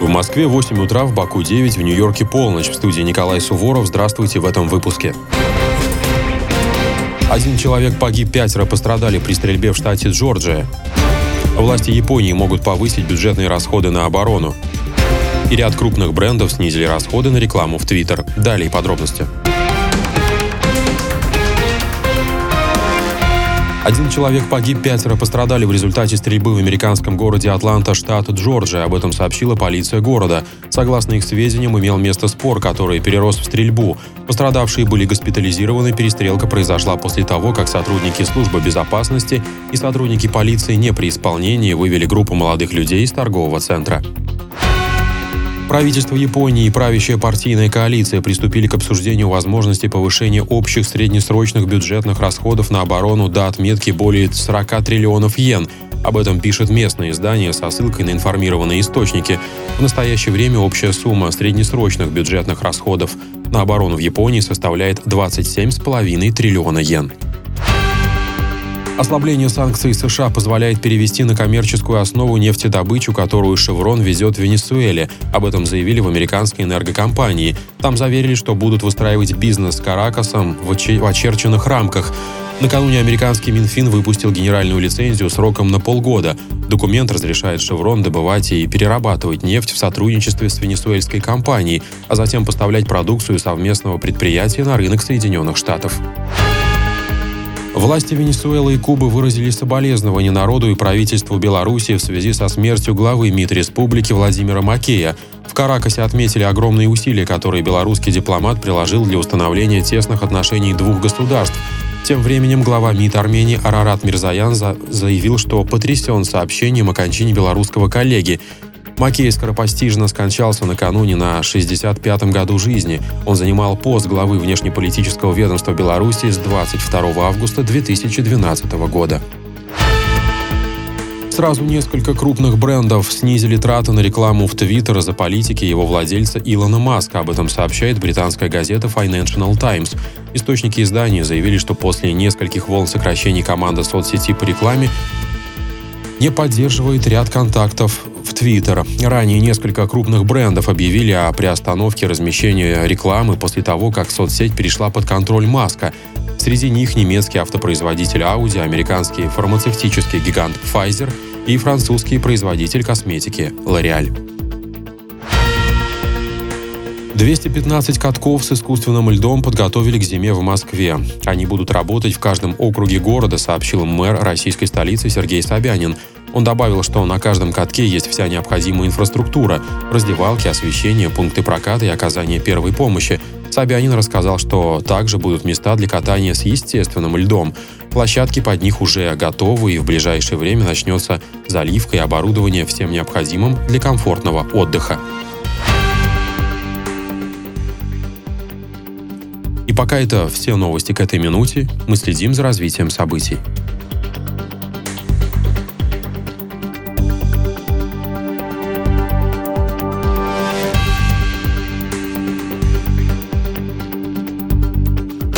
Москве 8 утра, в Баку 9, в Нью-Йорке полночь. В студии Николай Суворов. Здравствуйте в этом выпуске. 1 человек погиб, 5 пострадали при стрельбе в штате Джорджия. Власти Японии могут повысить бюджетные расходы на оборону. И ряд крупных брендов снизили расходы на рекламу в Твиттер. Далее подробности. 1 человек погиб, 5 пострадали в результате стрельбы в американском городе Атланта, штат Джорджия. Об этом сообщила полиция города. Согласно их сведениям, имел место спор, который перерос в стрельбу. Пострадавшие были госпитализированы. Перестрелка произошла после того, как сотрудники службы безопасности и сотрудники полиции не при исполнении вывели группу молодых людей из торгового центра. Правительство Японии и правящая партийная коалиция приступили к обсуждению возможности повышения общих среднесрочных бюджетных расходов на оборону до отметки более 40 триллионов йен. Об этом пишет местное издание со ссылкой на информированные источники. В настоящее время общая сумма среднесрочных бюджетных расходов на оборону в Японии составляет 27,5 триллиона йен. Ослабление санкций США позволяет перевести на коммерческую основу нефтедобычу, которую «Шеврон» везет в Венесуэле. Об этом заявили в американской энергокомпании. Там заверили, что будут выстраивать бизнес с Каракасом в очерченных рамках. Накануне американский Минфин выпустил генеральную лицензию сроком на полгода. Документ разрешает «Шеврон» добывать и перерабатывать нефть в сотрудничестве с венесуэльской компанией, а затем поставлять продукцию совместного предприятия на рынок Соединенных Штатов. Власти Венесуэлы и Кубы выразили соболезнования народу и правительству Беларуси в связи со смертью главы МИД республики Владимира Макея. В Каракасе отметили огромные усилия, которые белорусский дипломат приложил для установления тесных отношений двух государств. Тем временем глава МИД Армении Арарат Мирзоян заявил, что потрясен сообщением о кончине белорусского коллеги. Макей скоропостижно скончался накануне на 65-м году жизни. Он занимал пост главы внешнеполитического ведомства Беларуси с 22 августа 2012 года. Сразу несколько крупных брендов снизили траты на рекламу в Твиттер из-за политики его владельца Илона Маска. Об этом сообщает британская газета Financial Times. Источники издания заявили, что после нескольких волн сокращений команда соцсети по рекламе не поддерживает ряд контактов в Твиттер. Ранее несколько крупных брендов объявили о приостановке размещения рекламы после того, как соцсеть перешла под контроль Маска. Среди них немецкий автопроизводитель Audi, американский фармацевтический гигант Pfizer и французский производитель косметики L'Oréal. 215 катков с искусственным льдом подготовили к зиме в Москве. Они будут работать в каждом округе города, сообщил мэр российской столицы Сергей Собянин. Он добавил, что на каждом катке есть вся необходимая инфраструктура – раздевалки, освещение, пункты проката и оказания первой помощи. Собянин рассказал, что также будут места для катания с естественным льдом. Площадки под них уже готовы, и в ближайшее время начнется заливка и оборудование всем необходимым для комфортного отдыха. И пока это все новости к этой минуте, мы следим за развитием событий.